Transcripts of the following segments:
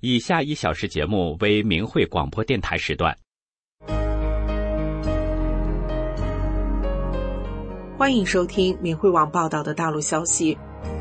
以下1小时节目为明慧广播电台时段。 欢迎收听明慧网报道的大陆消息。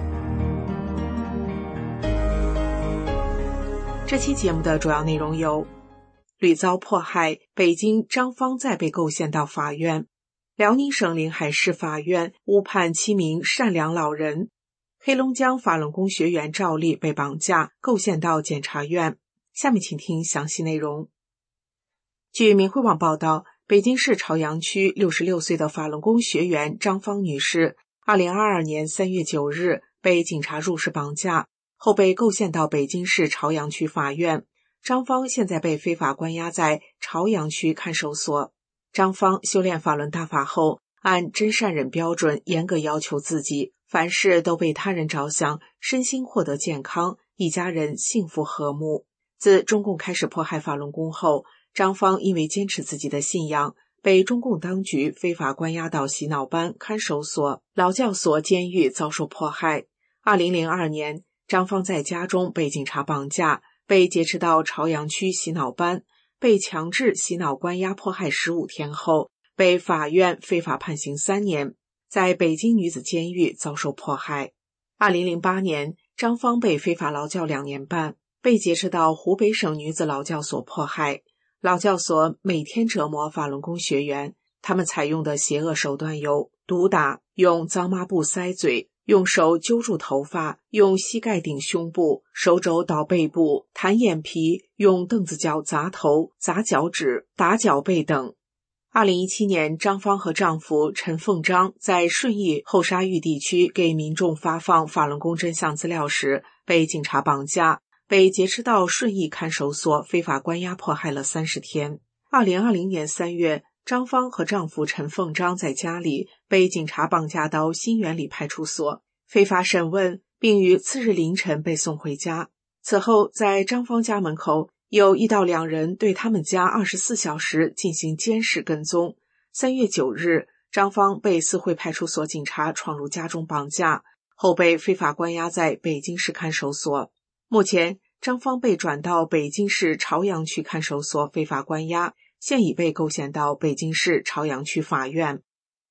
这期节目的主要内容有：屡遭迫害，北京张芳再被构陷到法院；辽宁省临海市法院误判7名善良老人；黑龙江法轮功学员赵丽被绑架，构陷到检察院。下面请听详细内容。据明慧网报道，北京市朝阳区66岁的法轮功学员张芳女士2022年3月9日被警察入室绑架，后被构陷到北京市朝阳区法院。张芳现在被非法关押在朝阳区看守所。张芳修炼法轮大法后，按真善忍标准严格要求自己，凡事都为他人着想，身心获得健康，一家人幸福和睦。自中共开始迫害法轮功后，张芳因为坚持自己的信仰，被中共当局非法关押到洗脑班、看守所、劳教所、监狱遭受迫害。2002年，张芳在家中被警察绑架，被劫持到朝阳区洗脑班，被强制洗脑关押迫害15天后，被法院非法判刑3年，在北京女子监狱遭受迫害。2008年，张芳被非法劳教2年半，被劫持到湖北省女子劳教所迫害。劳教所每天折磨法轮功学员，他们采用的邪恶手段有毒打、用脏抹布塞嘴、用手揪住头发、用膝盖顶胸部、手肘捣背部、弹眼皮、用凳子脚砸头、砸脚趾、打脚背等。2017年，张芳和丈夫陈凤章在顺义后沙峪地区给民众发放法轮功真相资料时，被警察绑架，被劫持到顺义看守所非法关押迫害了30天。2020年3月，张芳和丈夫陈凤章在家里被警察绑架到新源里派出所非法审问，并于次日凌晨被送回家。此后，在张芳家门口有1到2人对他们家24小时进行监视跟踪。3月9日，张芳被四惠派出所警察闯入家中绑架，后被非法关押在北京市看守所。目前，张芳被转到北京市朝阳区看守所非法关押，现已被构陷到北京市朝阳区法院。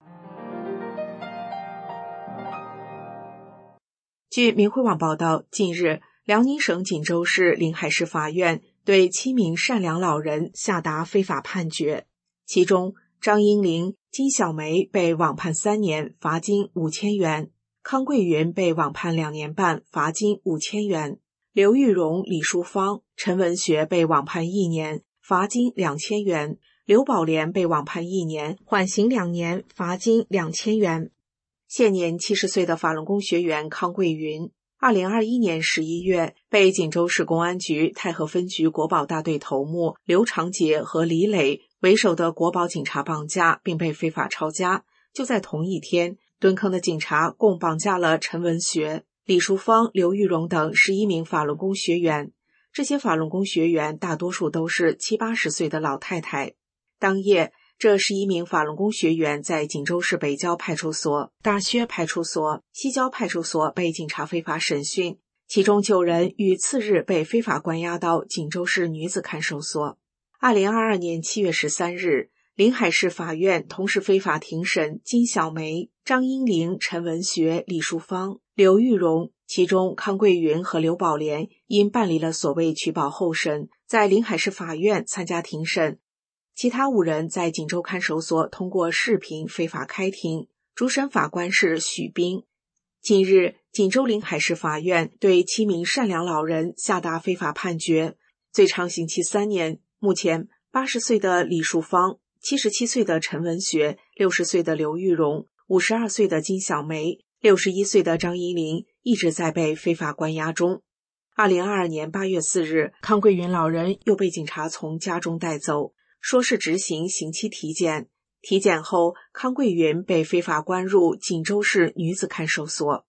据明慧网报道，近日，辽宁省锦州市临海市法院对7名善良老人下达非法判决，其中张英玲、金小梅被网判3年，罚金5000元；康桂云被网判2年半，罚金5000元；刘玉荣、李淑芳、陈文学被网判1年，罚金2000元；刘宝莲被网判1年，缓刑2年，罚金2000元。现年70岁的法轮功学员康桂云，2021年11月被锦州市公安局太和分局国保大队头目刘长杰和李磊为首的国保警察绑架，并被非法抄家。就在同一天，蹲坑的警察共绑架了陈文学、李淑芳、刘玉荣等11名法轮功学员。这些法轮功学员大多数都是70、80岁的老太太。当夜，这11名法轮功学员在锦州市北郊派出所、大薛派出所、西郊派出所被警察非法审讯，其中9人于次日被非法关押到锦州市女子看守所。2022年7月13日，临海市法院同时非法庭审金小梅、张英玲、陈文学、李淑芳、刘玉荣，其中康桂云和刘宝莲因办理了所谓取保候审，在临海市法院参加庭审。其他5人在锦州看守所通过视频非法开庭，主审法官是许斌。近日，锦州临海市法院对7名善良老人下达非法判决，最长刑期3年。目前80岁的李淑芳、77岁的陈文学、60岁的刘玉荣、52岁的金小梅、61岁的张一玲一直在被非法关押中。2022年8月4日，康桂云老人又被警察从家中带走，说是执行刑期体检。体检后，康桂云被非法关入锦州市女子看守所。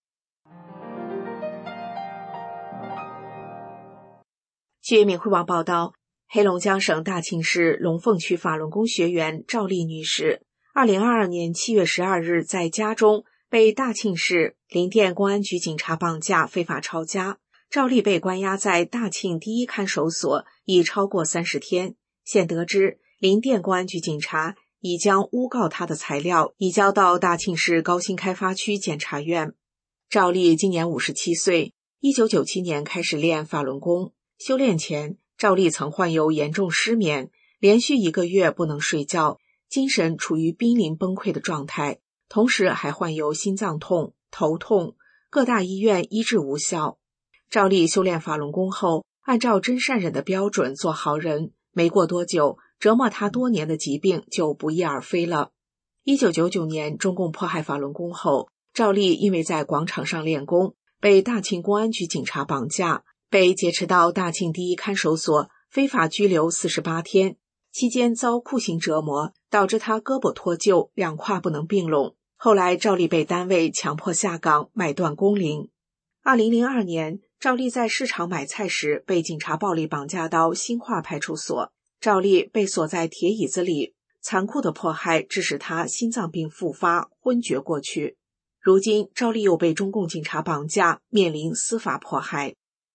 据明慧网报道，黑龙江省大庆市龙凤区法轮功学员赵丽女士2022年7月12日在家中被大庆市林甸公安局警察绑架非法抄家， 赵丽被关押在大庆第一看守所已超过30天，现得知林甸公安局警察已将诬告他的材料移交到大庆市高新开发区检察院。赵丽今年57岁，1997年开始练法轮功。修炼前，赵丽曾患有严重失眠，连续1个月不能睡觉，精神处于濒临崩溃的状态，同时还患有心脏痛、头痛，各大医院医治无效。赵丽修炼法轮功后，按照真善忍的标准做好人，没过多久，折磨他多年的疾病就不翼而飞了。1999年，中共迫害法轮功后，赵丽因为在广场上练功，被大庆公安局警察绑架，被劫持到大庆第一看守所，非法拘留48天，期间遭酷刑折磨，导致他胳膊脱臼，2胯不能并拢。后来赵丽被单位强迫下岗，买断工龄。2002年，赵丽在市场买菜时被警察暴力绑架到新化派出所，赵丽被锁在铁椅子里，残酷的迫害致使她心脏病复发，昏厥过去。如今赵丽又被中共警察绑架，面临司法迫害。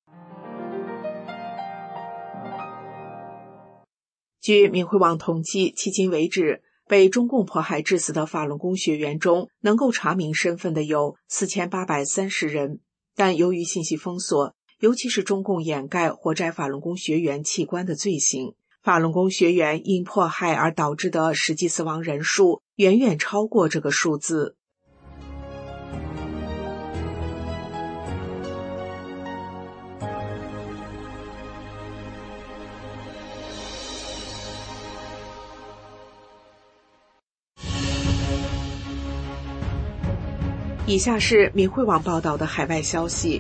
据明慧网统计，迄今为止，被中共迫害致死的法轮功学员中，能够查明身份的有4830人。但由于信息封锁，尤其是中共掩盖活摘法轮功学员器官的罪行，法轮功学员因迫害而导致的实际死亡人数远远超过这个数字。以下是明慧网报道的海外消息，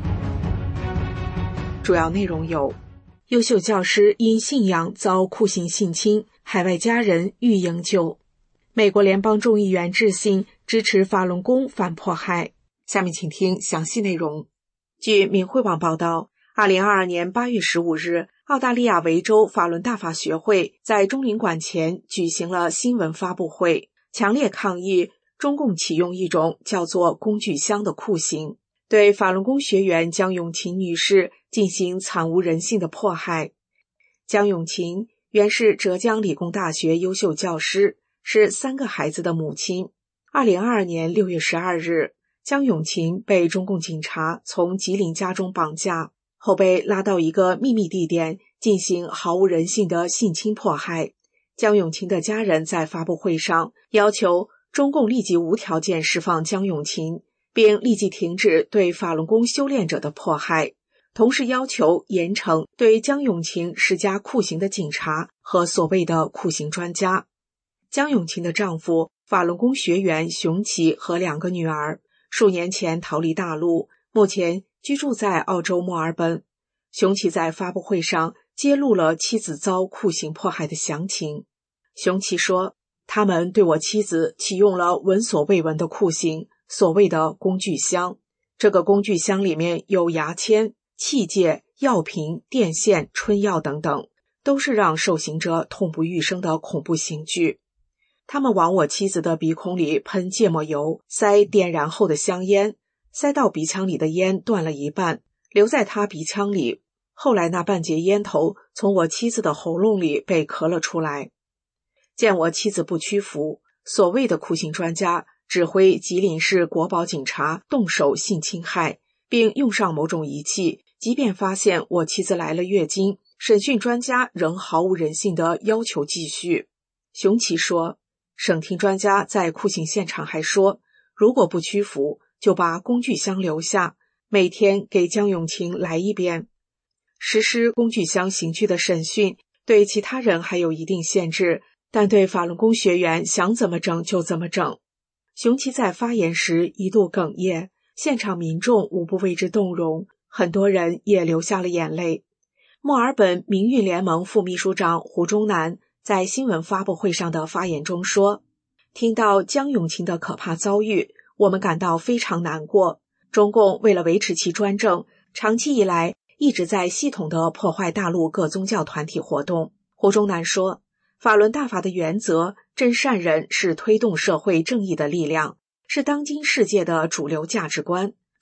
主要内容有：优秀教师因信仰遭酷刑性侵，海外家人欲营救；美国联邦众议员致信支持法轮功反迫害。下面请听详细内容。据明慧网报道，2022年8月15日，澳大利亚维州法轮大法学会在中领馆前举行了新闻发布会，强烈抗议中共启用一种叫做工具箱的酷刑，对法轮功学员江永琴女士进行惨无人性的迫害。江永琴原是浙江理工大学优秀教师，是3个孩子的母亲。2022年6月12日，江永琴被中共警察从吉林家中绑架，后被拉到一个秘密地点进行毫无人性的性侵迫害。江永琴的家人在发布会上要求中共立即无条件释放江永琴，并立即停止对法轮功修炼者的迫害，同时要求严惩对江永琴施加酷刑的警察和所谓的酷刑专家。江永琴的丈夫法轮功学员熊奇和2个女儿数年前逃离大陆，目前居住在澳洲墨尔本。熊奇在发布会上揭露了妻子遭酷刑迫害的详情。熊奇说，他们对我妻子启用了闻所未闻的酷刑，所谓的工具箱。这个工具箱里面有牙签、器械、药瓶、电线、春药等等，都是让受刑者痛不欲生的恐怖刑具。他们往我妻子的鼻孔里喷芥末油，塞点燃后的香烟，塞到鼻腔里的烟断了一半，留在她鼻腔里。后来那半截烟头从我妻子的喉咙里被咳了出来。见我妻子不屈服，所谓的酷刑专家指挥吉林市国保警察动手性侵害，并用上某种仪器，即便发现我妻子来了月经，审讯专家仍毫无人性地要求继续。熊奇说，审听专家在酷刑现场还说，如果不屈服，就把工具箱留下，每天给江永琴来一遍。实施工具箱刑具的审讯对其他人还有一定限制，但对法轮功学员想怎么整就怎么整。熊奇在发言时一度哽咽，现场民众无不为之动容，很多人也流下了眼泪。墨尔本民运联盟副秘书长胡忠南在新闻发布会上的发言中说，听到江永琴的可怕遭遇，我们感到非常难过。中共为了维持其专政，长期以来一直在系统地破坏大陆各宗教团体活动。胡忠南说，法轮大法的原则真善忍是推动社会正义的力量，是当今世界的主流价值观。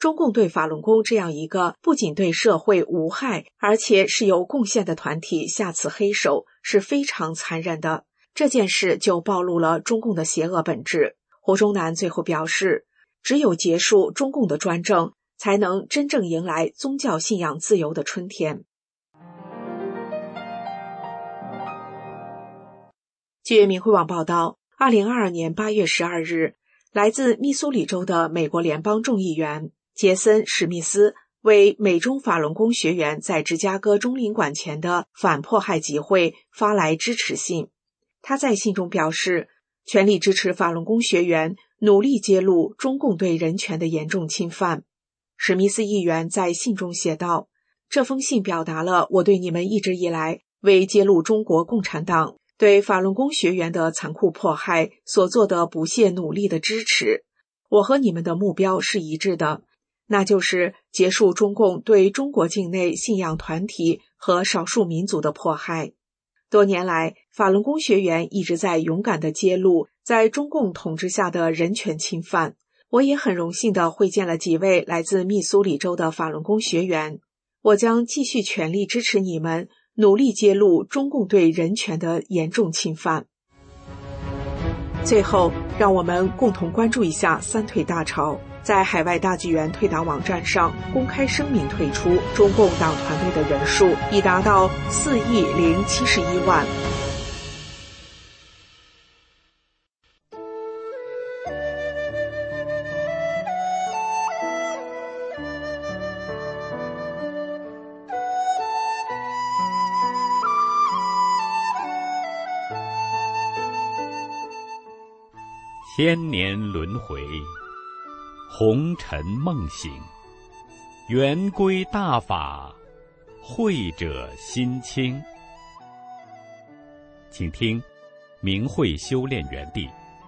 中共对法轮功这样一个不仅对社会无害，而且是有贡献的团体下此黑手是非常残忍的。这件事就暴露了中共的邪恶本质。胡宗南最后表示，只有结束中共的专政，才能真正迎来宗教信仰自由的春天。据明慧网报道，2022年8月12日，来自密苏里州的美国联邦众议员杰森·史密斯为美中法轮功学员在芝加哥中领馆前的反迫害集会发来支持信。他在信中表示，全力支持法轮功学员努力揭露中共对人权的严重侵犯。史密斯议员在信中写道，这封信表达了我对你们一直以来为揭露中国共产党对法轮功学员的残酷迫害所做的不懈努力的支持。我和你们的目标是一致的，那就是结束中共对中国境内信仰团体和少数民族的迫害。多年来，法轮功学员一直在勇敢地揭露在中共统治下的人权侵犯。我也很荣幸地会见了几位来自密苏里州的法轮功学员。我将继续全力支持你们，努力揭露中共对人权的严重侵犯。最后，让我们共同关注一下三退大潮。在海外大纪元退党网站上公开声明退出中共党团队的人数已达到4.071亿。 千年轮回，红尘梦醒，圆规大法，慧者心清。请听明慧修炼园地。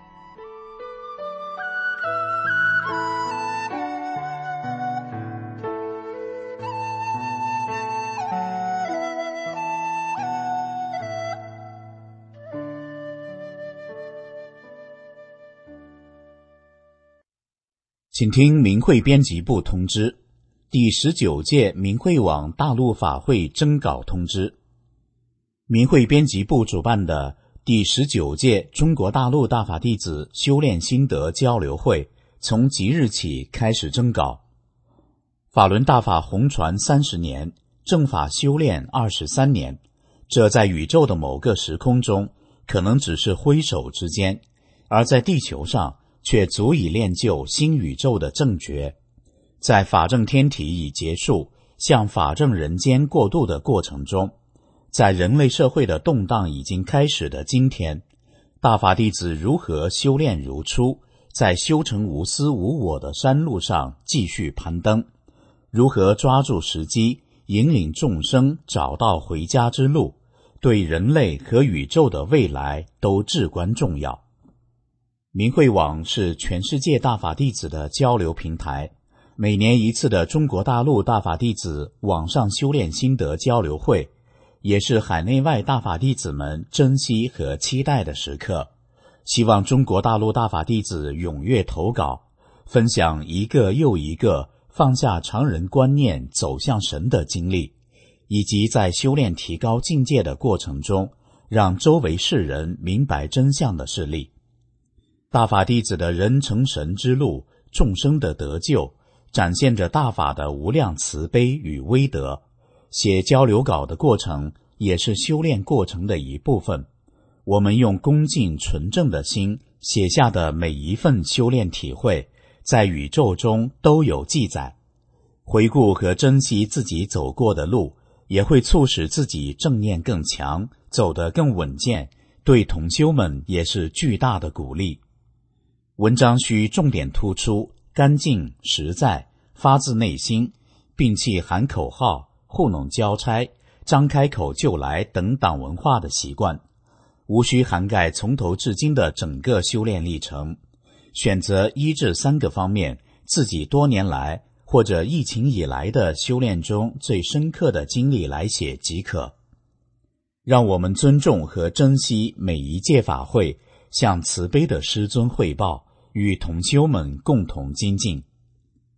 请听明慧编辑部通知，第19届明慧网大陆法会征稿通知。明慧编辑部主办的第19届中国大陆大法弟子修炼心得交流会从即日起开始征稿。法轮大法红传30年，正法修炼23年，这在宇宙的某个时空中可能只是挥手之间，而在地球上却足以练就新宇宙的正觉。在法正天体已结束向法正人间过渡的过程中，在人类社会的动荡已经开始的今天，大法弟子如何修炼如初，在修成无私无我的山路上继续攀登，如何抓住时机引领众生找到回家之路，对人类和宇宙的未来都至关重要。明慧网是全世界大法弟子的交流平台，每年一次的中国大陆大法弟子网上修炼心得交流会，也是海内外大法弟子们珍惜和期待的时刻。希望中国大陆大法弟子踊跃投稿，分享一个又一个放下常人观念走向神的经历，以及在修炼提高境界的过程中让周围世人明白真相的事例。大法弟子的人成神之路，众生的得救，展现着大法的无量慈悲与威德。写交流稿的过程也是修炼过程的一部分。我们用恭敬纯正的心写下的每一份修炼体会，在宇宙中都有记载。回顾和珍惜自己走过的路，也会促使自己正念更强，走得更稳健，对同修们也是巨大的鼓励。文章需重点突出干净、实在、发自内心，摒弃喊口号、糊弄交差、张开口就来等党文化的习惯，无需涵盖从头至今的整个修炼历程，选择1至3个方面自己多年来或者疫情以来的修炼中最深刻的经历来写即可。让我们尊重和珍惜每一届法会，向慈悲的师尊汇报，与同修们共同精进。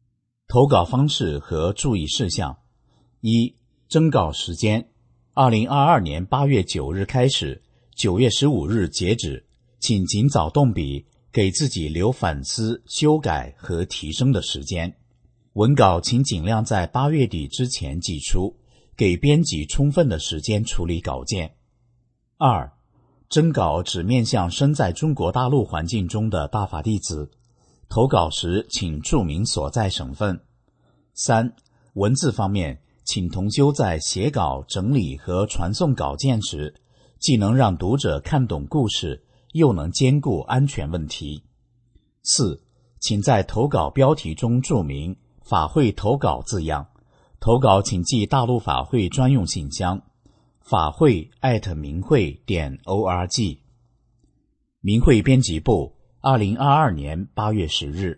投稿方式和注意事项：一、征稿时间2022年8月9日开始，9月15日截止，请尽早动笔，给自己留反思、修改和提升的时间。文稿请尽量在8月底之前寄出，给编辑充分的时间处理稿件。二、征稿只面向身在中国大陆环境中的大法弟子，投稿时请注明所在省份。三、文字方面，请同修在写稿、整理和传送稿件时，既能让读者看懂故事，又能兼顾安全问题。四、请在投稿标题中注明法会投稿字样，投稿请寄大陆法会专用信箱，法会@明慧.org。明慧编辑部2022年8月10日。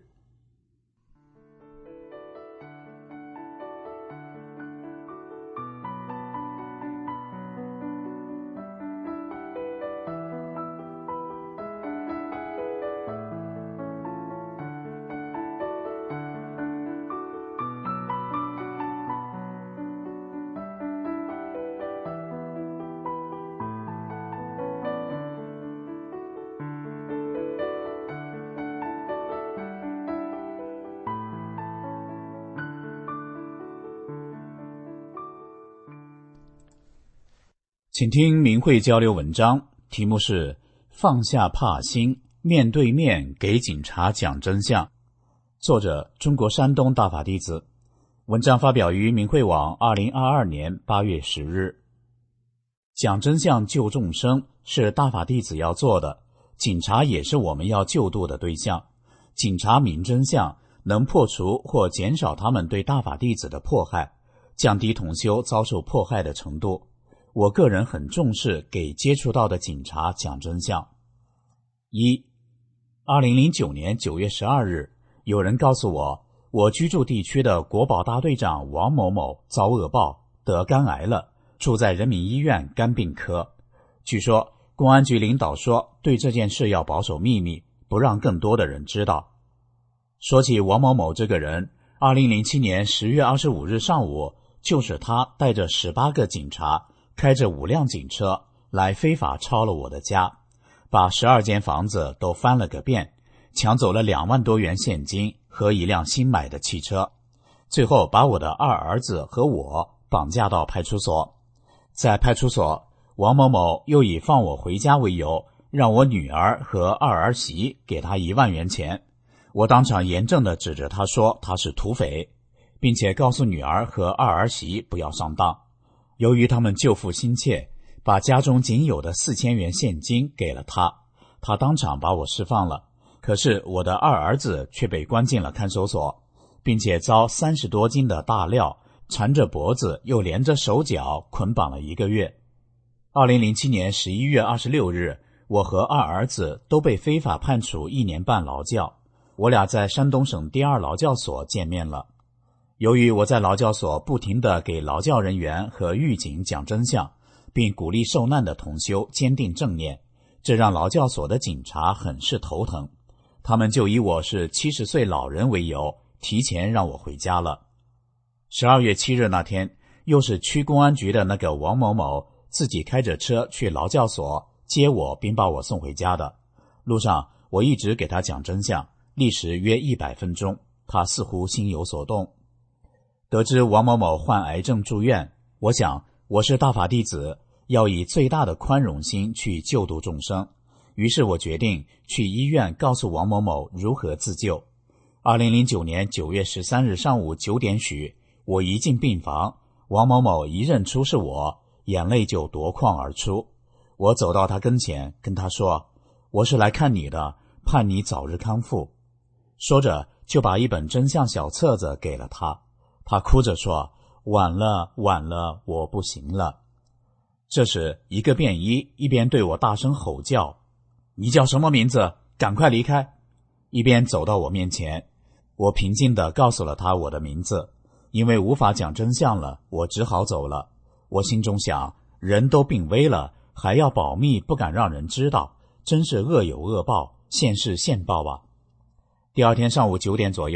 请听明慧交流文章，题目是放下怕心，面对面给警察讲真相。作者中国山东大法弟子。文章发表于明慧网2022年8月10日。讲真相救众生是大法弟子要做的，警察也是我们要救度的对象。警察明真相，能破除或减少他们对大法弟子的迫害，降低同修遭受迫害的程度。我个人很重视给接触到的警察讲真相。一、2009年9月12日，有人告诉我居住地区的国保大队长王某某遭恶报，得肝癌了，住在人民医院肝病科。据说公安局领导说对这件事要保守秘密，不让更多的人知道。说起王某某这个人，2007年10月25日上午，就是他带着18个警察开着5辆警车来非法抄了我的家，把12间房子都翻了个遍，抢走了2万多元现金和一辆新买的汽车，最后把我的二儿子和我绑架到派出所。在派出所，王某某又以放我回家为由，让我女儿和二儿媳给他1万元钱。我当场严正地指着他说他是土匪，并且告诉女儿和二儿媳不要上当。由于他们救父心切，把家中仅有的4000元现金给了他，他当场把我释放了。可是我的二儿子却被关进了看守所，并且遭30多斤的大镣缠着脖子又连着手脚捆绑了1个月。2007年11月26日，我和二儿子都被非法判处1年半劳教，我俩在山东省第2劳教所见面了。由于我在劳教所不停地给劳教人员和狱警讲真相，并鼓励受难的同修坚定正念，这让劳教所的警察很是头疼。他们就以我是70岁老人为由，提前让我回家了。12月7日那天，又是区公安局的那个王某某自己开着车去劳教所接我，并把我送回家的。路上我一直给他讲真相，历时约100分钟，他似乎心有所动。得知王某某患癌症住院，我想我是大法弟子，要以最大的宽容心去救度众生。于是我决定去医院告诉王某某如何自救。2009年9月13日上午9点许，我一进病房，王某某一认出是我，眼泪就夺眶而出。我走到他跟前，跟他说：“我是来看你的，盼你早日康复。”说着就把一本真相小册子给了他。他哭着说：“晚了，我不行了。”这时一个便衣一边对我大声吼叫：“你叫什么名字？赶快离开！”一边走到我面前。我平静地告诉了他我的名字，因为无法讲真相了，我只好走了。我心中想，人都病危了，还要保密，不敢让人知道，真是恶有恶报，现世现报啊。第二天上午9点左右，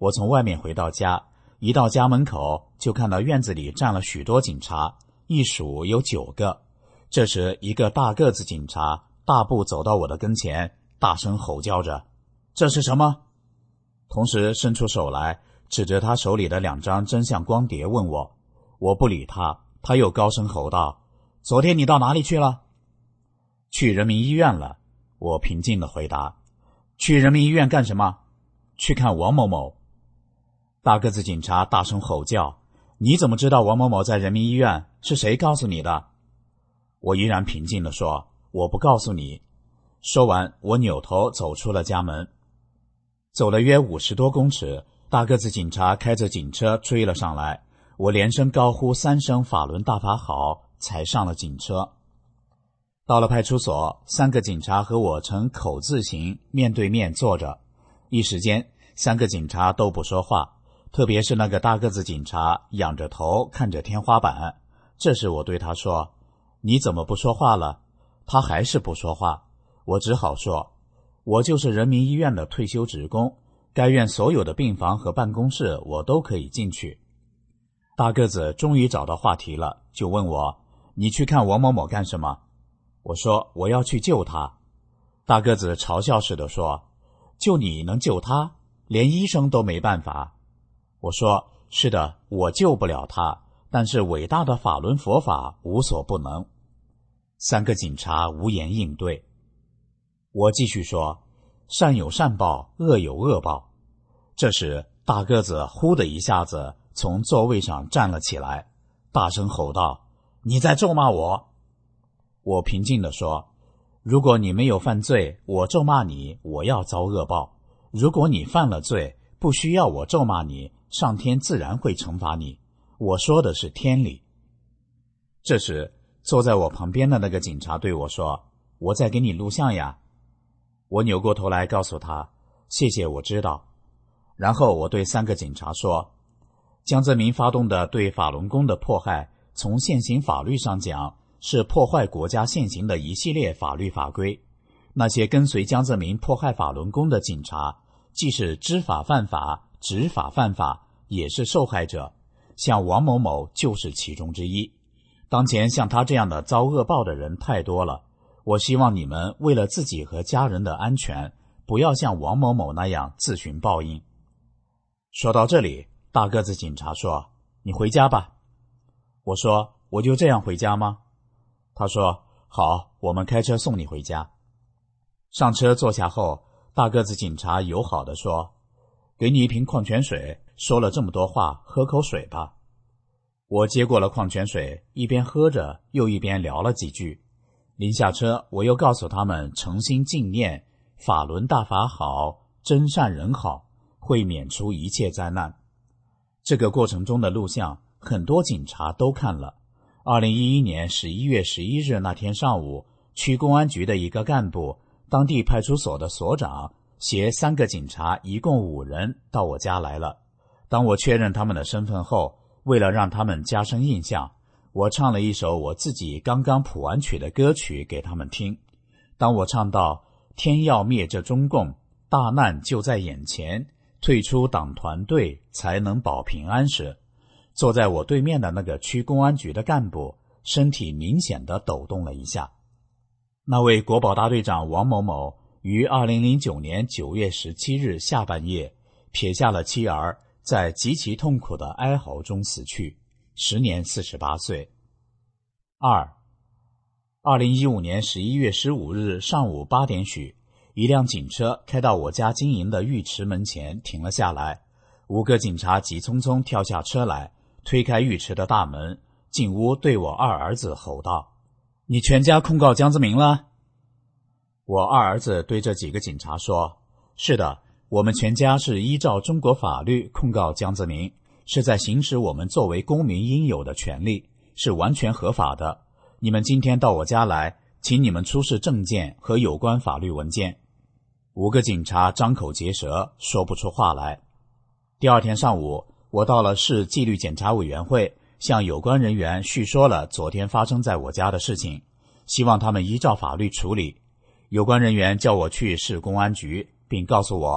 我从外面回到家，一到家门口就看到院子里站了许多警察，一数有9个。这时一个大个子警察大步走到我的跟前，大声吼叫着：这是什么？同时伸出手来，指着他手里的2张真相光碟问我。我不理他，他又高声吼道：昨天你到哪里去了？去人民医院了。我平静地回答。去人民医院干什么？去看王某某。大个子警察大声吼叫：你怎么知道王某某在人民医院？是谁告诉你的？我依然平静地说：我不告诉你。说完，我扭头走出了家门。走了约50多公尺，大个子警察开着警车追了上来，我连声高呼3声法轮大法好，才上了警车。到了派出所，3个警察和我呈口字形面对面坐着，一时间3个警察都不说话，特别是那个大个子警察仰着头看着天花板。这时我对他说：你怎么不说话了？他还是不说话。我只好说：我就是人民医院的退休职工，该院所有的病房和办公室我都可以进去。大个子终于找到话题了，就问我：你去看王某某干什么？我说：我要去救他。大个子嘲笑似的说：就你能救他？连医生都没办法。我说：是的，我救不了他，但是伟大的法轮佛法无所不能。3个警察无言应对。我继续说：善有善报，恶有恶报。这时大个子呼的一下子从座位上站了起来，大声吼道：你在咒骂我？我平静地说：如果你没有犯罪，我咒骂你，我要遭恶报；如果你犯了罪，不需要我咒骂你，上天自然会惩罚你。我说的是天理。这时坐在我旁边的那个警察对我说：我在给你录像呀。我扭过头来告诉他：谢谢，我知道。然后我对3个警察说：江泽民发动的对法轮功的迫害，从现行法律上讲，是破坏国家现行的一系列法律法规。那些跟随江泽民迫害法轮功的警察，既是知法犯法，执法犯法，也是受害者。像王某某就是其中之一。当前像他这样的遭恶报的人太多了，我希望你们为了自己和家人的安全，不要像王某某那样自寻报应。说到这里，大个子警察说：你回家吧。我说：我就这样回家吗？他说：好，我们开车送你回家。上车坐下后，大个子警察友好地说：给你一瓶矿泉水，说了这么多话，喝口水吧。我接过了矿泉水，一边喝着又一边聊了几句。临下车，我又告诉他们诚心敬念法轮大法好，真善人好，会免除一切灾难。这个过程中的录像很多警察都看了。2011年11月11日那天上午，区公安局的一个干部，当地派出所的所长携3个警察一共5人到我家来了。当我确认他们的身份后，为了让他们加深印象，我唱了一首我自己刚刚谱完曲的歌曲给他们听。当我唱到天要灭这中共，大难就在眼前，退出党团队才能保平安时，坐在我对面的那个区公安局的干部身体明显地抖动了一下。那位国保大队长王某某于2009年9月17日下半夜撇下了妻儿，在极其痛苦的哀嚎中死去，时年48岁。2015年11月15日上午8点许，一辆警车开到我家经营的浴池门前停了下来，5个警察急匆匆跳下车来，推开浴池的大门，进屋对我2儿子吼道：你全家控告江泽民了？我2儿子对这几个警察说：是的，我们全家是依照中国法律控告江泽民，是在行使我们作为公民应有的权利，是完全合法的。你们今天到我家来，请你们出示证件和有关法律文件。5个警察张口结舌，说不出话来。第2天上午，我到了市纪律检查委员会，向有关人员叙说了昨天发生在我家的事情，希望他们依照法律处理。有关人员叫我去市公安局，并告诉我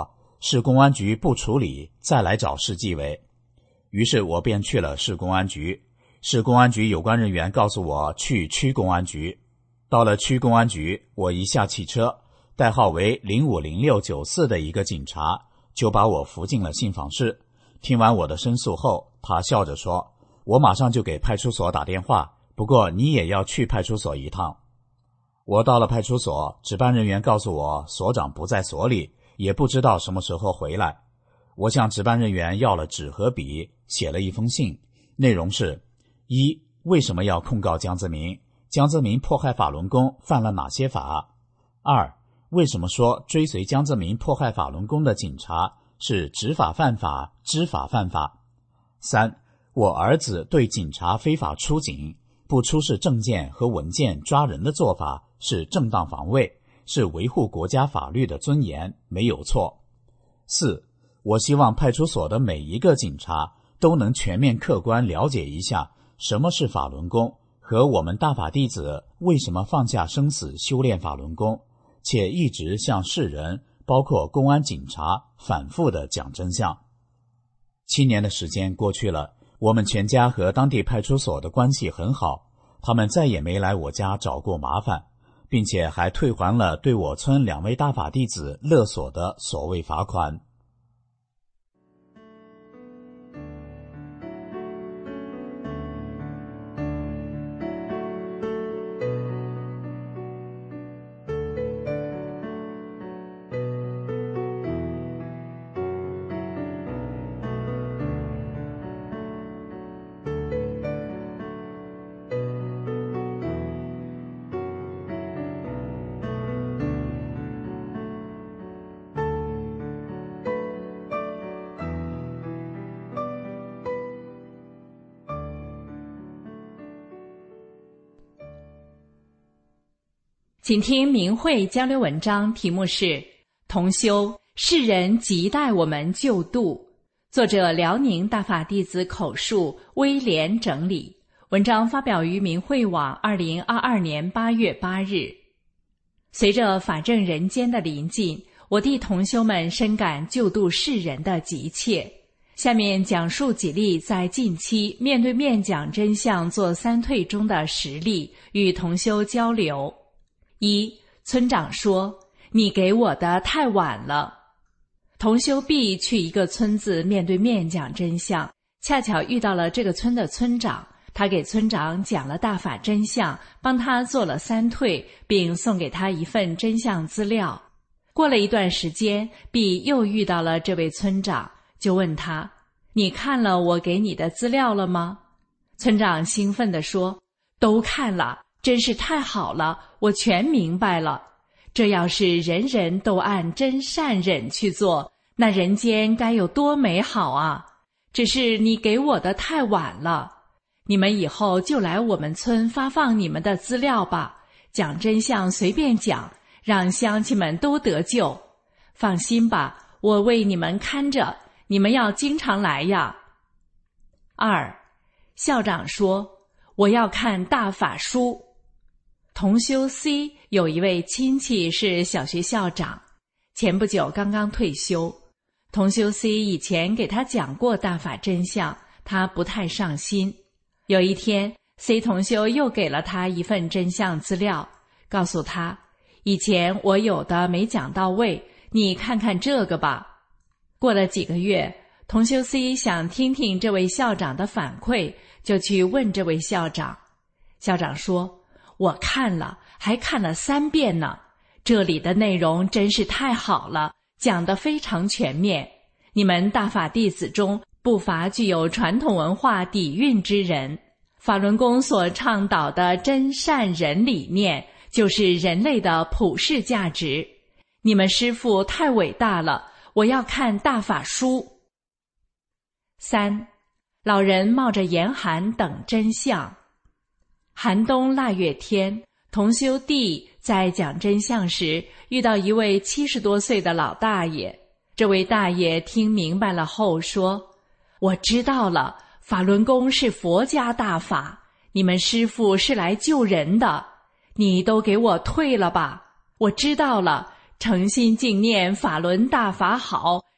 市公安局不处理，再来找市纪委。于是我便去了市公安局，市公安局有关人员告诉我去区公安局。到了区公安局，我一下汽车，代号为050694的一个警察就把我扶进了信访室。听完我的申诉后，他笑着说，我马上就给派出所打电话，不过你也要去派出所一趟。我到了派出所，值班人员告诉我所长不在所里，也不知道什么时候回来。我向值班人员要了纸和笔，写了一封信，内容是：一、为什么要控告江泽民？江泽民迫害法轮功犯了哪些法？二、为什么说追随江泽民迫害法轮功的警察是执法犯法、知法犯法？三、我儿子对警察非法出警，不出示证件和文件抓人的做法是正当防卫，是维护国家法律的尊严，没有错。四、我希望派出所的每一个警察都能全面客观了解一下什么是法轮功和我们大法弟子为什么放下生死修炼法轮功，且一直向世人包括公安警察反复地讲真相。7年的时间过去了，我们全家和当地派出所的关系很好，他们再也没来我家找过麻烦，并且还退还了对我村2位大法弟子勒索的所谓罚款。 请听明慧交流文章，题目是同修，世人亟待我们救度，作者辽宁大法弟子口述，威廉整理。文章发表于明慧网2022年8月8日。随着法正人间的临近，我弟同修们深感救度世人的急切。下面讲述几例在近期面对面讲真相做3退中的实例，与同修交流。一、村长说，你给我的太晚了。同修 B 去一个村子面对面讲真相，恰巧遇到了这个村的村长，他给村长讲了大法真相，帮他做了3退，并送给他一份真相资料。过了一段时间， B 又遇到了这位村长，就问他，你看了我给你的资料了吗？村长兴奋地说，都看了，真是太好了，我全明白了。这要是人人都按真善忍去做，那人间该有多美好啊！只是你给我的太晚了。你们以后就来我们村发放你们的资料吧，讲真相随便讲，让乡亲们都得救。放心吧，我为你们看着，你们要经常来呀。二、校长说，我要看大法书。同修 C 有一位亲戚是小学校长，前不久刚刚退休。同修 C 以前给他讲过大法真相，他不太上心。有一天 C 同修又给了他一份真相资料，告诉他，以前我有的没讲到位，你看看这个吧。过了几个月，同修 C 想听听这位校长的反馈，就去问这位校长。校长说，我看了，还看了3遍呢，这里的内容真是太好了，讲得非常全面。你们大法弟子中不乏具有传统文化底蕴之人，法轮功所倡导的真善忍理念，就是人类的普世价值。你们师父太伟大了，我要看大法书。3. 老人冒着严寒等真相。寒冬腊月天，同修弟在讲真相时遇到一位70多岁的老大爷。这位大爷听明白了后说，我知道了，法轮功是佛家大法，你们师父是来救人的，你都给我退了吧。我知道了，诚心敬念法轮大法好，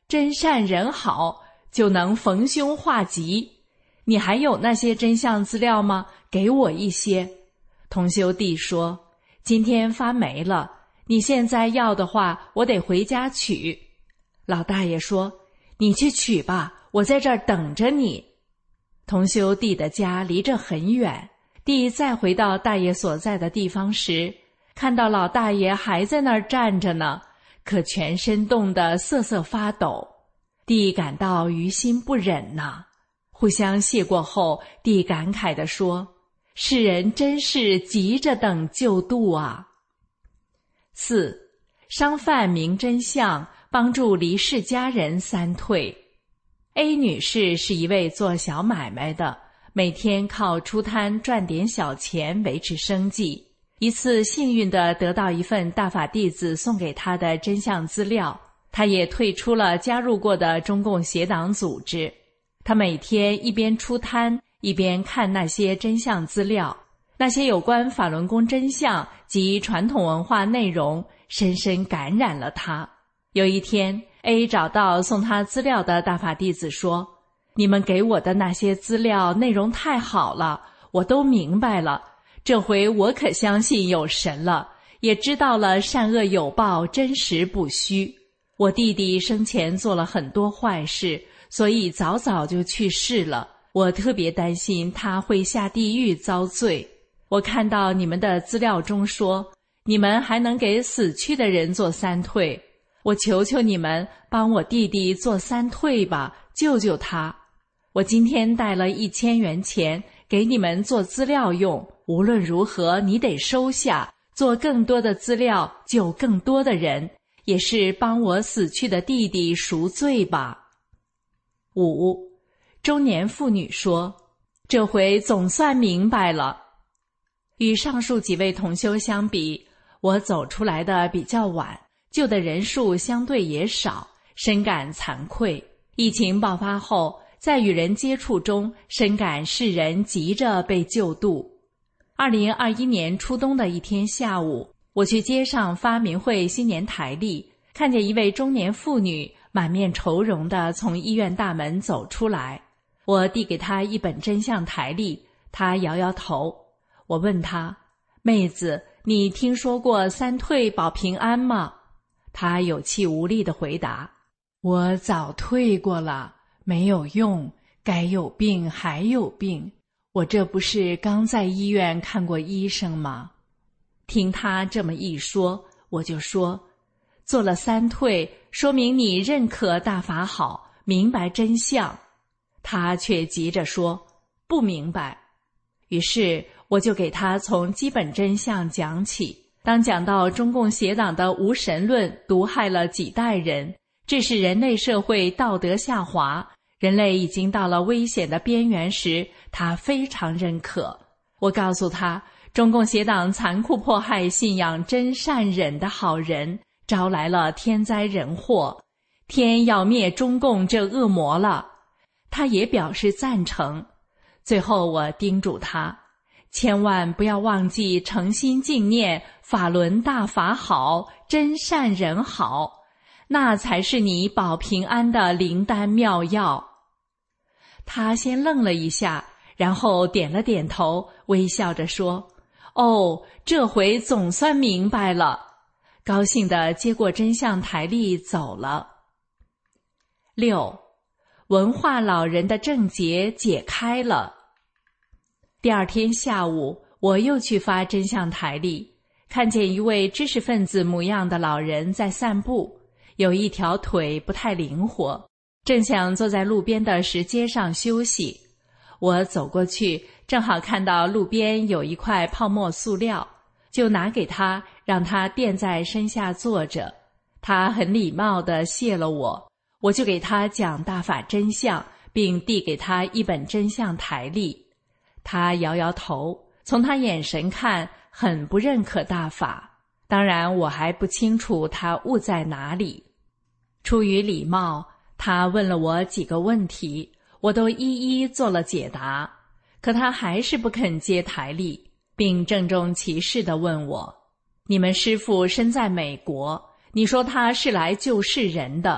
真善人好，就能逢凶化吉。你还有那些真相资料吗？给我一些。同修弟说，今天发霉了，你现在要的话，我得回家取。老大爷说，你去取吧，我在这儿等着你。同修弟的家离这很远，弟再回到大爷所在的地方时，看到老大爷还在那儿站着呢，可全身冻得瑟瑟发抖。弟感到于心不忍呐。互相谢过后，弟感慨地说，世人真是急着等救度啊。4. 商贩明真相，帮助离世家人三退。A 女士是一位做小买卖的，每天靠出摊赚点小钱维持生计。一次幸运地得到一份大法弟子送给她的真相资料，她也退出了加入过的中共邪党组织。她每天一边出摊一边看那些真相资料，那些有关法轮功真相及传统文化内容深深感染了她。有一天 A 找到送他资料的大法弟子说，你们给我的那些资料内容太好了，我都明白了，这回我可相信有神了，也知道了善恶有报，真实不虚。我弟弟生前做了很多坏事，所以早早就去世了，我特别担心他会下地狱遭罪。我看到你们的资料中说，你们还能给死去的人做三退，我求求你们帮我弟弟做三退吧，救救他。我今天带了1000元钱给你们做资料用，无论如何你得收下，做更多的资料，救更多的人，也是帮我死去的弟弟赎罪吧。5. 中年妇女说，这回总算明白了。与上述几位同修相比，我走出来的比较晚，救的人数相对也少，深感惭愧。疫情爆发后，在与人接触中，深感世人急着被救度。2021年初冬的一天下午，我去街上发明会新年台历，看见一位中年妇女满面愁容地从医院大门走出来。我递给她一本真相台历，她摇摇头。我问她，妹子，你听说过三退保平安吗？她有气无力地回答，我早退过了，没有用，该有病还有病，我这不是刚在医院看过医生吗？听她这么一说，我就说，做了三退，说明你认可大法好，明白真相。她却急着说，不明白。于是我就给她从基本真相讲起。当讲到中共邪党的无神论毒害了几代人，致使人类社会道德下滑，人类已经到了危险的边缘时，他非常认可。我告诉他，中共邪党残酷迫害信仰真善忍的好人，招来了天灾人祸，天要灭中共这恶魔了。他也表示赞成。最后我叮嘱他，千万不要忘记诚心敬念法轮大法好，真善人好，那才是你保平安的灵丹妙药。他先愣了一下，然后点了点头，微笑着说，哦，这回总算明白了，高兴地接过真相台历走了。6. 文化老人的症结解开了。第二天下午，我又去发真相台历，看见一位知识分子模样的老人在散步，有一条腿不太灵活，正想坐在路边的石阶上休息。我走过去，正好看到路边有一块泡沫塑料，就拿给他，让他垫在身下坐着。他很礼貌地谢了我就给他讲大法真相，并递给他一本真相台历。他摇摇头，从他眼神看，很不认可大法。当然，我还不清楚他误在哪里。出于礼貌，他问了我几个问题，我都一一做了解答。可他还是不肯接台历，并郑重其事地问我，你们师父身在美国，你说他是来救世人的，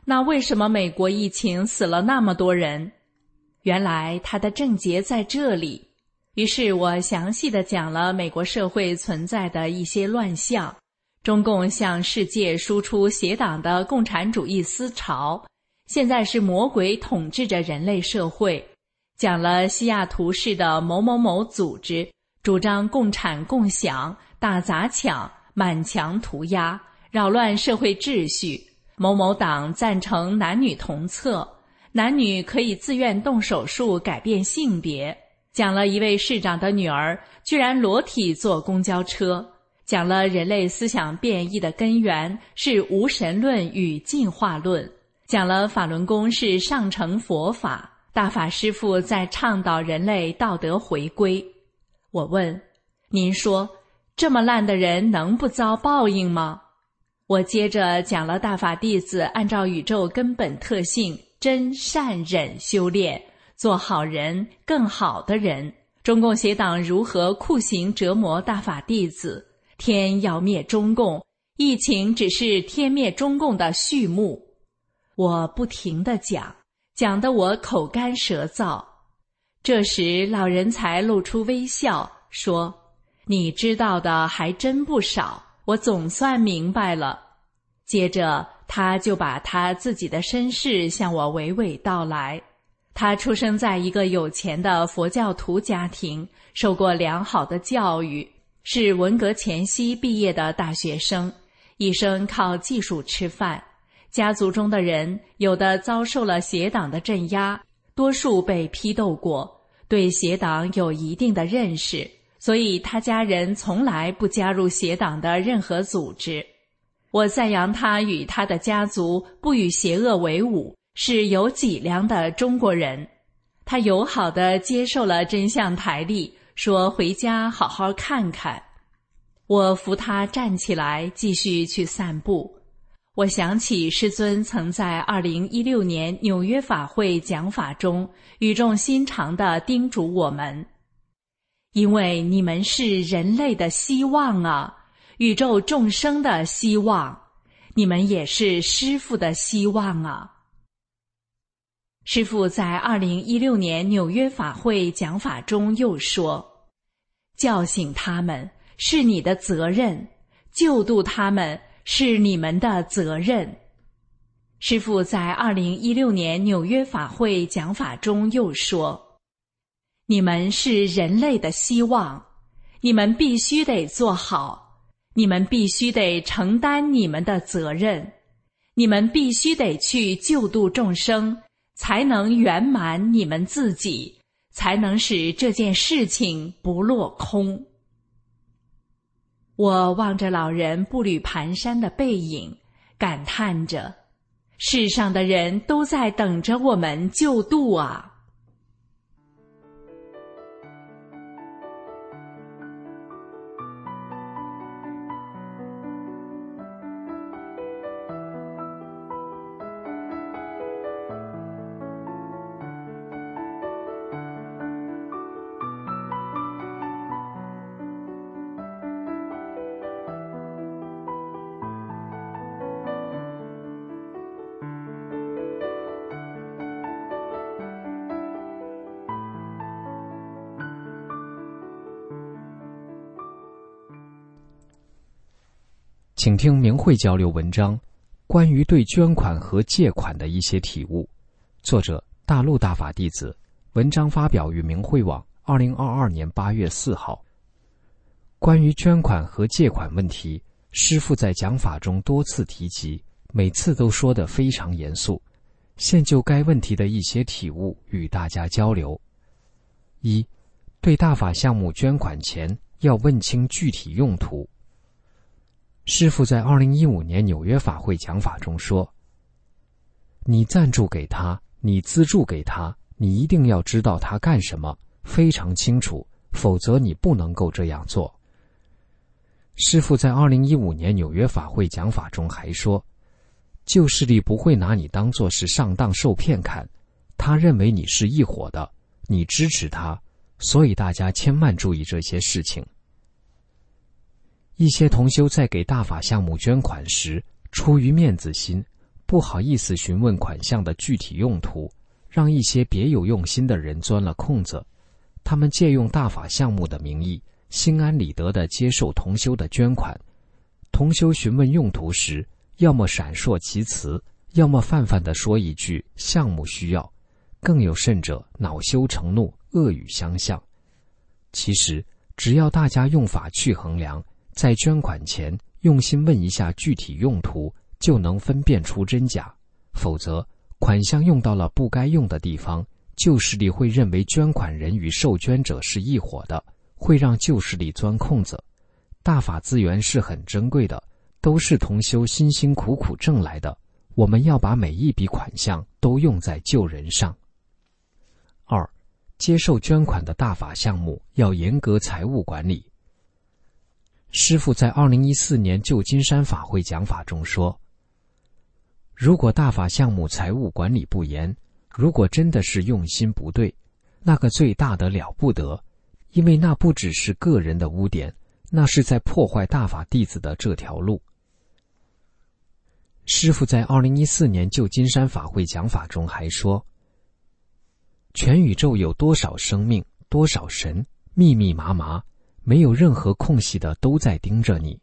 那为什么美国疫情死了那么多人？原来他的症结在这里。于是我详细地讲了美国社会存在的一些乱象，中共向世界输出邪党的共产主义思潮，现在是魔鬼统治着人类社会，讲了西雅图市的某某某组织主张共产共享、大砸抢、满墙涂鸦，扰乱社会秩序，某某党赞成男女同厕，男女可以自愿动手术改变性别，讲了一位市长的女儿居然裸体坐公交车，讲了人类思想变异的根源是无神论与进化论，讲了法轮功是上乘佛法，大法师父在倡导人类道德回归。我问，您说这么烂的人能不遭报应吗？我接着讲了大法弟子按照宇宙根本特性真善忍修炼，做好人更好的人，中共邪党如何酷刑折磨大法弟子，天要灭中共，疫情只是天灭中共的序幕。我不停地讲得我口干舌燥。这时老人才露出微笑，说，你知道的还真不少，我总算明白了。接着他就把他自己的身世向我娓娓道来。他出生在一个有钱的佛教徒家庭，受过良好的教育，是文革前夕毕业的大学生，一生靠技术吃饭。家族中的人有的遭受了邪党的镇压，多数被批斗过，对邪党有一定的认识，所以他家人从来不加入邪党的任何组织。我赞扬他与他的家族不与邪恶为伍，是有脊梁的中国人。他友好地接受了真相台历，说回家好好看看。我扶他站起来，继续去散步。我想起师尊曾在2016年纽约法会讲法中语重心长地叮嘱我们，因为你们是人类的希望啊，宇宙众生的希望，你们也是师父的希望啊。师父在2016年纽约法会讲法中又说，叫醒他们是你的责任，救度他们是你们的责任。师父在2016年纽约法会讲法中又说，你们是人类的希望，你们必须得做好，你们必须得承担你们的责任，你们必须得去救度众生，才能圆满你们自己，才能使这件事情不落空。我望着老人步履蹒跚的背影，感叹着，世上的人都在等着我们救度啊。 请听明慧交流文章，关于对捐款和借款的一些体悟。作者大陆大法弟子，文章发表于明慧网2022年8月4号。关于捐款和借款问题，师父在讲法中多次提及，每次都说得非常严肃。现就该问题的一些体悟与大家交流。一，对大法项目捐款前要问清具体用途。师父在2015年纽约法会讲法中说，你赞助给他，你资助给他，你一定要知道他干什么，非常清楚，否则你不能够这样做。师父在2015年纽约法会讲法中还说，旧势力不会拿你当作是上当受骗看，他认为你是一伙的，你支持他，所以大家千万注意这些事情。一些同修在给大法项目捐款时，出于面子心， 不好意思询问款项的具体用途，让一些别有用心的人钻了空子。他们借用大法项目的名义，心安理得地接受同修的捐款。同修询问用途时，要么闪烁其词，要么泛泛地说一句项目需要，更有甚者恼羞成怒，恶语相向。其实只要大家用法去衡量，在捐款前用心问一下具体用途，就能分辨出真假。否则款项用到了不该用的地方，旧势力会认为捐款人与受捐者是一伙的，会让旧势力钻空子。大法资源是很珍贵的，都是同修辛辛苦苦挣来的，我们要把每一笔款项都用在救人上。2. 接受捐款的大法项目要严格财务管理。师父在2014年旧金山法会讲法中说，如果大法项目财务管理不严，如果真的是用心不对，那个罪大得了不得，因为那不只是个人的污点，那是在破坏大法弟子的这条路。师父在2014年旧金山法会讲法中还说，全宇宙有多少生命，多少神，密密麻麻，没有任何空隙的都在盯着你。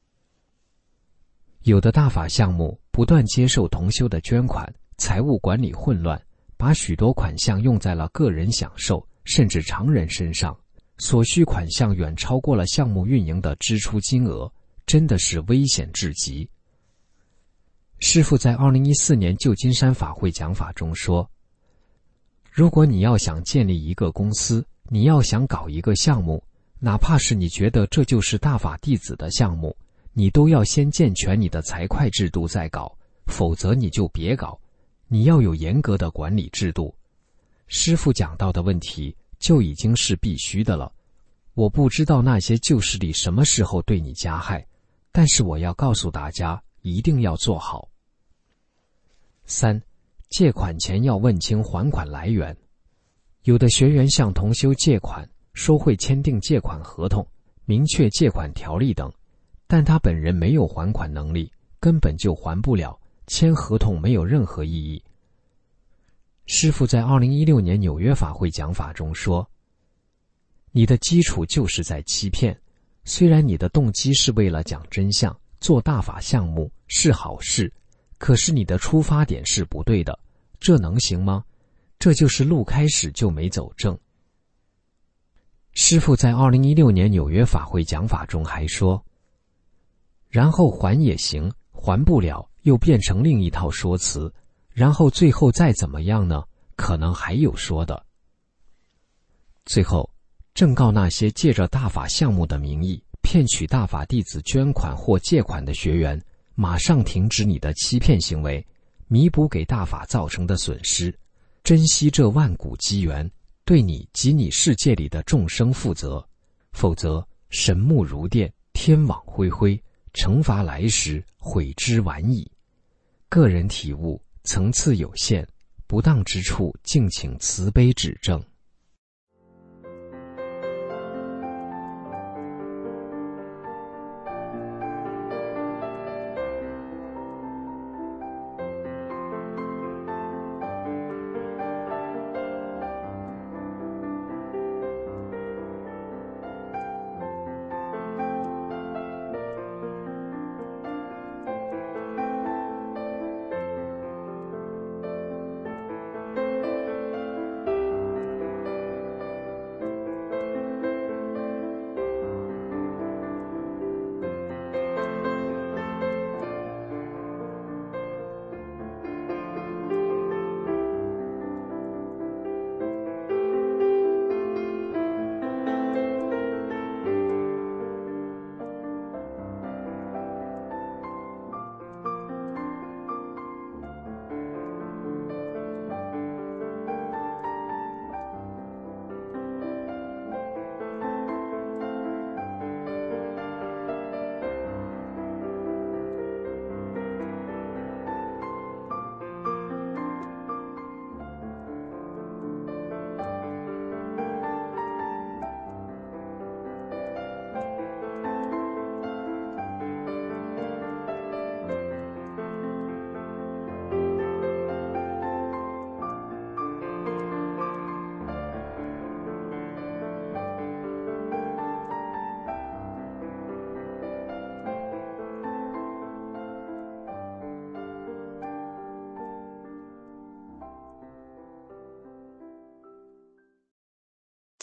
有的大法项目不断接受同修的捐款，财务管理混乱，把许多款项用在了个人享受甚至常人身上，所需款项远超过了项目运营的支出金额，真的是危险至极。师父在2014年旧金山法会讲法中说，如果你要想建立一个公司，你要想搞一个项目，哪怕是你觉得这就是大法弟子的项目，你都要先健全你的财会制度再搞，否则你就别搞。你要有严格的管理制度。师父讲到的问题就已经是必须的了。我不知道那些旧势力什么时候对你加害，但是我要告诉大家，一定要做好。3. 借款前要问清还款来源。有的学员向同修借款，说会签订借款合同，明确借款条例等，但他本人没有还款能力，根本就还不了，签合同没有任何意义。师父在2016年纽约法会讲法中说，你的基础就是在欺骗，虽然你的动机是为了讲真相，做大法项目是好事，可是你的出发点是不对的，这能行吗？这就是路开始就没走正。师父在2016年纽约法会讲法中还说，然后还也行，还不了又变成另一套说辞，然后最后再怎么样呢？可能还有说的。最后，正告那些借着大法项目的名义骗取大法弟子捐款或借款的学员，马上停止你的欺骗行为，弥补给大法造成的损失，珍惜这万古机缘，对你及你世界里的众生负责，否则神目如电，天网恢恢，惩罚来时悔之晚矣。个人体悟层次有限，不当之处敬请慈悲指正。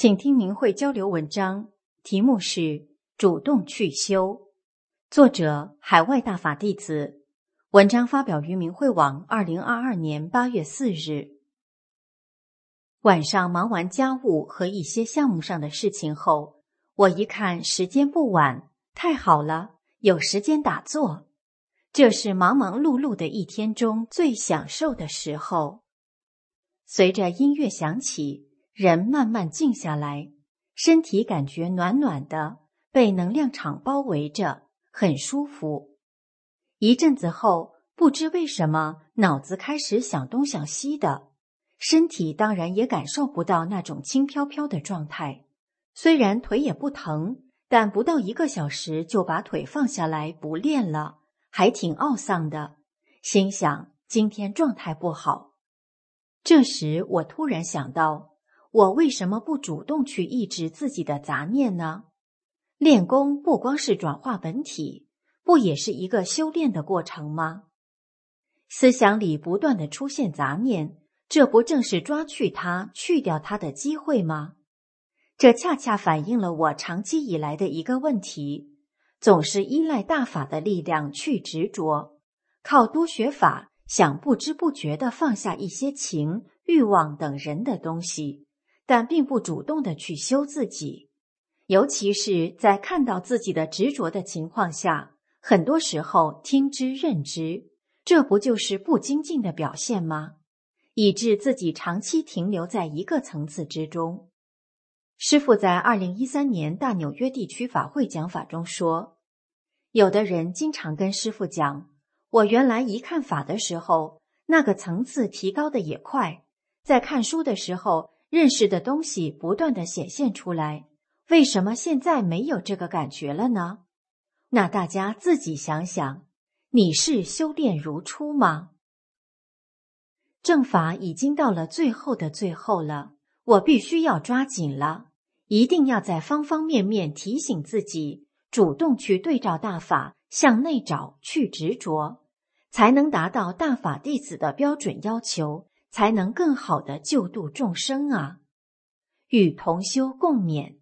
请听明慧交流文章，题目是主动去修，作者海外大法弟子，文章发表于明慧网2022年8月4日。晚上忙完家务和一些项目上的事情后，我一看时间不晚，太好了，有时间打坐。这是忙忙碌碌的一天中最享受的时候。随着音乐响起，人慢慢静下来，身体感觉暖暖的，被能量场包围着，很舒服。一阵子后，不知为什么脑子开始想东想西的，身体当然也感受不到那种轻飘飘的状态。虽然腿也不疼，但不到1个小时就把腿放下来不练了，还挺懊丧的，心想今天状态不好。这时我突然想到，我为什么不主动去抑制自己的杂念呢？练功不光是转化本体，不也是一个修炼的过程吗？思想里不断地出现杂念，这不正是抓去它、去掉它的机会吗？这恰恰反映了我长期以来的一个问题，总是依赖大法的力量去执着，靠多学法想不知不觉地放下一些情、欲望等人的东西，但并不主动地去修自己。尤其是在看到自己的执着的情况下，很多时候听之任之，这不就是不精进的表现吗？以致自己长期停留在一个层次之中。师父在2013年大纽约地区法会讲法中说，有的人经常跟师父讲，我原来一看法的时候，那个层次提高的也快，在看书的时候，认识的东西不断地显现出来，为什么现在没有这个感觉了呢？那大家自己想想，你是修炼如初吗？正法已经到了最后的最后了，我必须要抓紧了，一定要在方方面面提醒自己，主动去对照大法，向内找，去执着，才能达到大法弟子的标准要求，才能更好地救度众生啊！与同修共勉。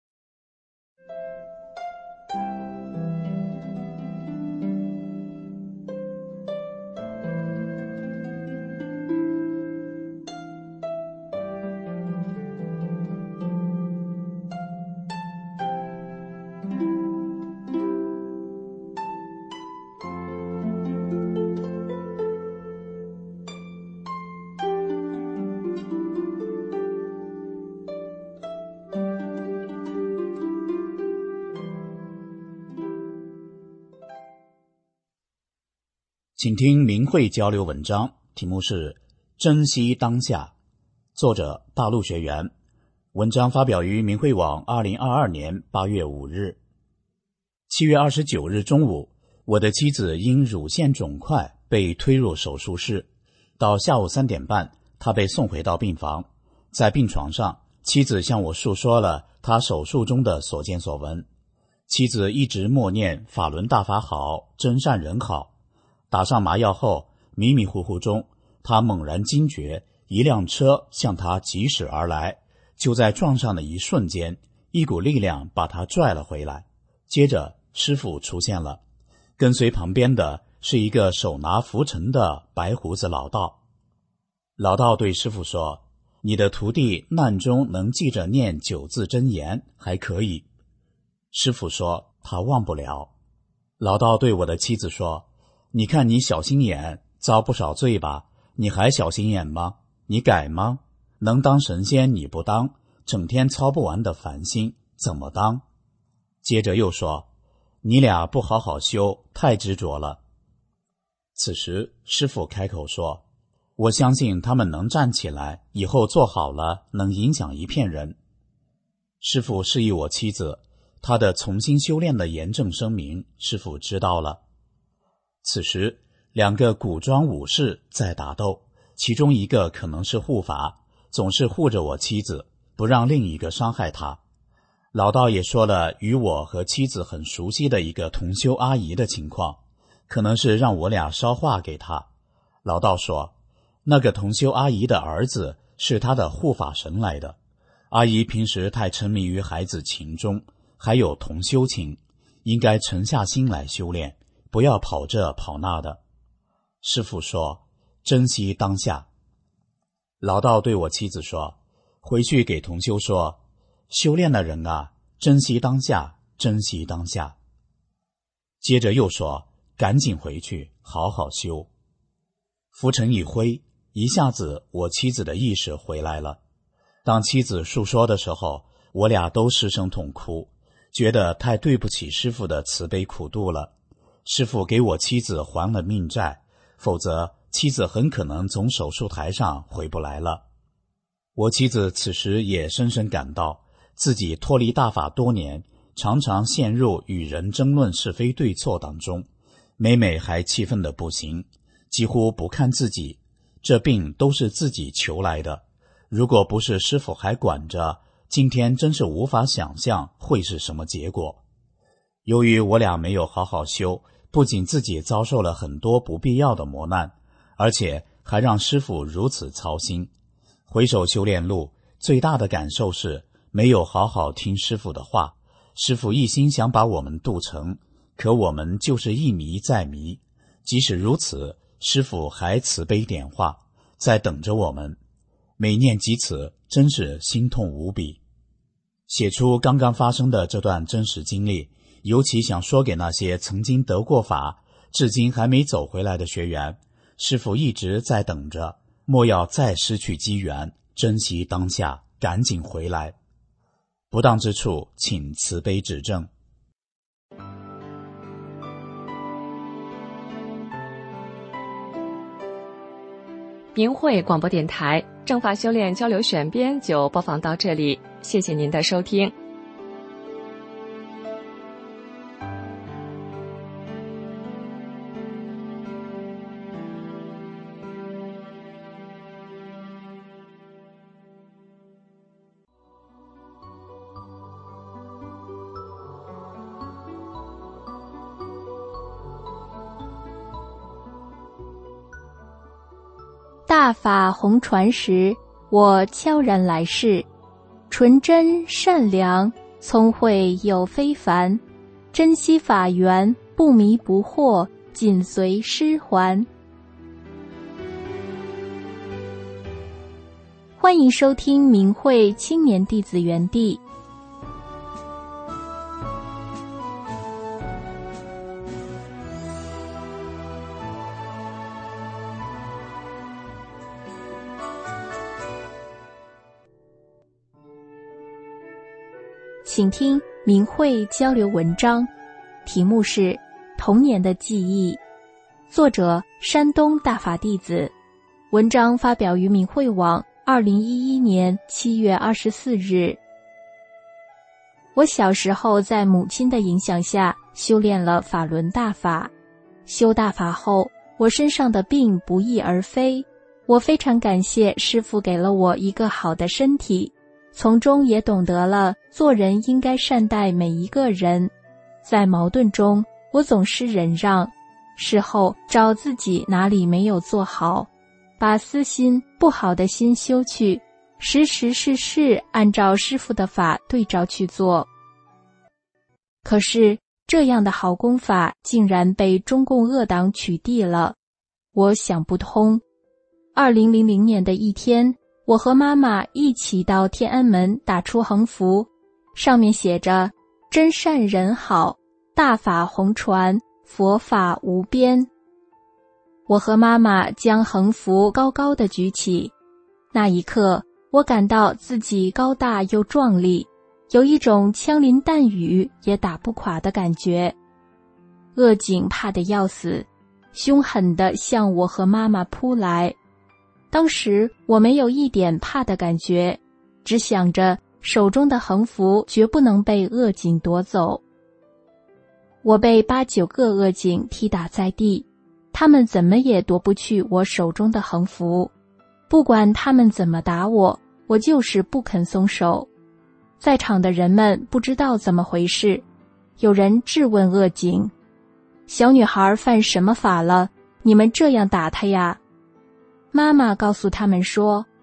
请听明慧交流文章，题目是珍惜当下，作者大陆学员，文章发表于明慧网2022年8月5日。7月29日中午，我的妻子因乳腺肿块被推入手术室，到下午3点半，她被送回到病房。在病床上，妻子向我述说了她手术中的所见所闻。妻子一直默念法轮大法好，真善人好。打上麻药后，迷迷糊糊中，他猛然惊觉一辆车向他疾驶而来，就在撞上的一瞬间，一股力量把他拽了回来。接着师父出现了，跟随旁边的是一个手拿拂尘的白胡子老道。老道对师父说，你的徒弟难中能记着念9字真言还可以。师父说他忘不了。老道对我的妻子说，你看你小心眼，遭不少罪吧？你还小心眼吗？你改吗？能当神仙你不当，整天操不完的烦心，怎么当？接着又说，你俩不好好修，太执着了。此时师父开口说，我相信他们能站起来，以后做好了，能影响一片人。师父示意我妻子，他的重新修炼的严正声明，师父知道了。此时2个古装武士在打斗，其中一个可能是护法，总是护着我妻子，不让另一个伤害她。老道也说了与我和妻子很熟悉的一个同修阿姨的情况，可能是让我俩捎话给她。老道说，那个同修阿姨的儿子是他的护法神来的， 阿姨平时太沉迷于孩子情中，还有同修情，应该沉下心来修炼，不要跑这跑那的。师父说，珍惜当下。老道对我妻子说，回去给同修说，修炼的人啊，珍惜当下，珍惜当下。接着又说，赶紧回去好好修。拂尘一挥，一下子我妻子的意识回来了。当妻子述说的时候，我俩都失声痛哭，觉得太对不起师父的慈悲苦度了。师父给我妻子还了命债，否则妻子很可能从手术台上回不来了。我妻子此时也深深感到自己脱离大法多年，常常陷入与人争论是非对错当中，每每还气愤得不行，几乎不看自己，这病都是自己求来的，如果不是师父还管着，今天真是无法想象会是什么结果。由于我俩没有好好修，不仅自己遭受了很多不必要的磨难，而且还让师父如此操心。回首修炼路，最大的感受是没有好好听师父的话。师父一心想把我们渡成，可我们就是一迷再迷。即使如此，师父还慈悲点化，在等着我们。每念及此，真是心痛无比。写出刚刚发生的这段真实经历，尤其想说给那些曾经得过法，至今还没走回来的学员，师父一直在等着，莫要再失去机缘，珍惜当下，赶紧回来。不当之处，请慈悲指正。 明慧广播电台正法修炼交流选编就播放到这里，谢谢您的收听。 大法红传时，我悄然来世，纯真善良，聪慧又非凡，珍惜法缘，不迷不惑，紧随师还。欢迎收听明慧青年弟子园地。请听明慧交流文章，题目是《童年的记忆》，作者山东大法弟子，文章发表于明慧网2011年7月24日。我小时候在母亲的影响下修炼了法轮大法，修大法后，我身上的病不翼而飞，我非常感谢师父给了我一个好的身体，从中也懂得了做人应该善待每一个人。在矛盾中，我总是忍让，事后找自己哪里没有做好，把私心不好的心修去，时时事事按照师父的法对照去做。可是这样的好功法竟然被中共恶党取缔了，我想不通。2000年的一天，我和妈妈一起到天安门打出横幅，上面写着真善人好，大法弘传，佛法无边。我和妈妈将横幅高高地举起，那一刻我感到自己高大又壮丽，有一种枪林弹雨也打不垮的感觉。恶警怕得要死，凶狠地向我和妈妈扑来。当时我没有一点怕的感觉，只想着手中的横幅绝不能被恶警夺走。我被8、9个恶警踢打在地，他们怎么也夺不去我手中的横幅。不管他们怎么打我，我就是不肯松手。在场的人们不知道怎么回事，有人质问恶警：小女孩犯什么法了？你们这样打她呀？妈妈告诉他们说，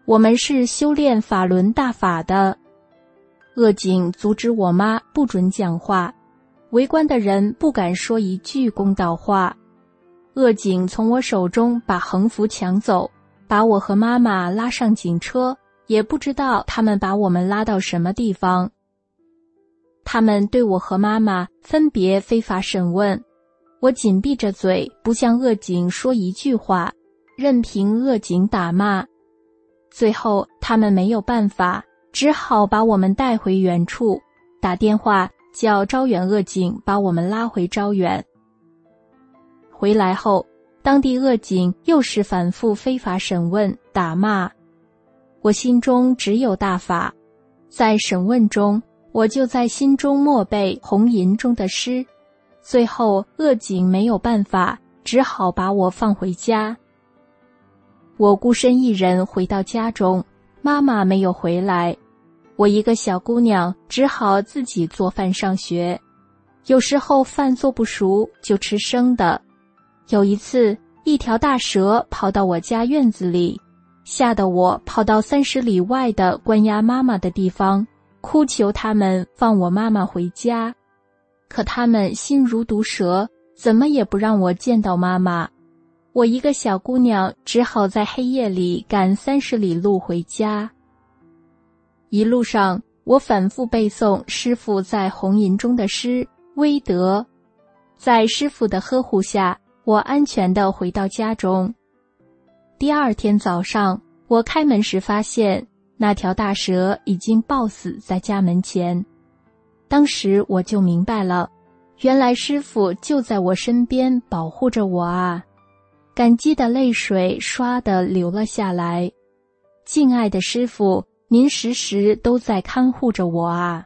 我们是修炼法轮大法的。恶警阻止我妈不准讲话，围观的人不敢说一句公道话。恶警从我手中把横幅抢走，把我和妈妈拉上警车，也不知道他们把我们拉到什么地方。他们对我和妈妈分别非法审问，我紧闭着嘴，不向恶警说一句话，任凭恶警打骂。最后他们没有办法，只好把我们带回原处，打电话叫招远恶警把我们拉回招远。回来后，当地恶警又是反复非法审问、打骂。我心中只有大法，在审问中，我就在心中默背红吟中的诗。最后恶警没有办法，只好把我放回家。我孤身一人回到家中，妈妈没有回来，我一个小姑娘只好自己做饭上学。有时候饭做不熟就吃生的。有一次，一条大蛇跑到我家院子里，吓得我跑到30里外的关押妈妈的地方，哭求他们放我妈妈回家。可他们心如毒蛇，怎么也不让我见到妈妈。我一个小姑娘只好在黑夜里赶30里路回家。一路上，我反复背诵师父在红吟中的诗《威德》。在师父的呵护下，我安全地回到家中。第二天早上，我开门时发现那条大蛇已经抱死在家门前。当时我就明白了，原来师父就在我身边保护着我啊！感激的泪水唰地流了下来。敬爱的师父，您时时都在看护着我啊！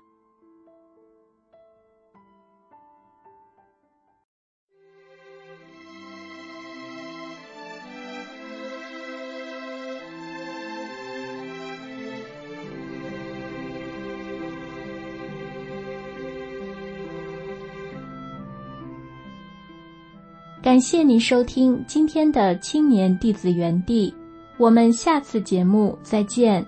感谢您收听今天的青年弟子园地，我们下次节目再见。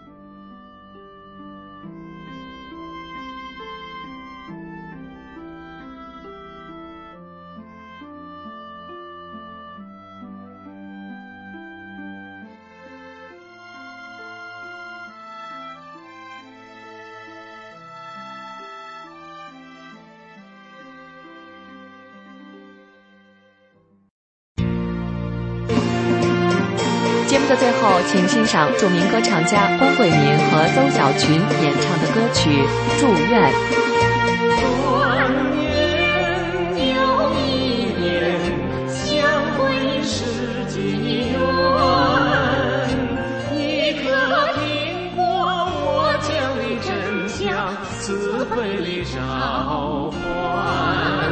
节目的最后，请欣赏著名歌唱家关桂民和邹小群演唱的歌曲《祝愿》。 慈悲里召唤，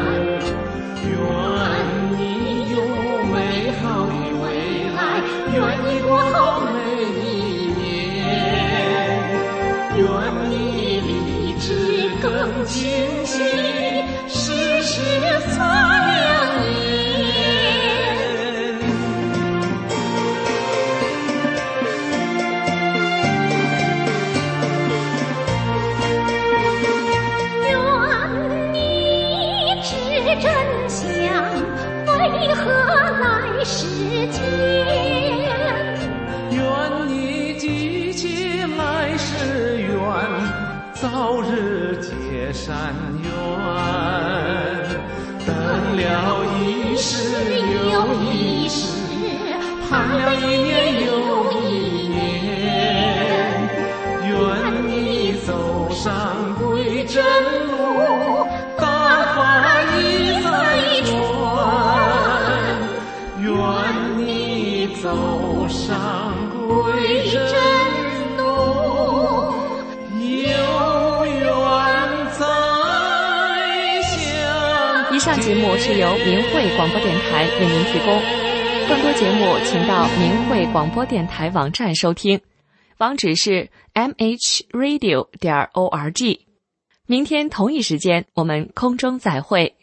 愿你有美好的未来，愿你过好每一年，愿你立志更清晰，时时擦亮眼。真相为何来世间？愿你记起来世缘，早日结善缘。等了一世又一世，盼了一年又一年。愿你走上归真路，大法已在传，愿你走上归真路，有缘再相。 以上节目是由明慧广播电台为您提供，更多节目请到明慧广播电台网站收听，网址是 mhradio.org。明天同一时间，我们空中再会。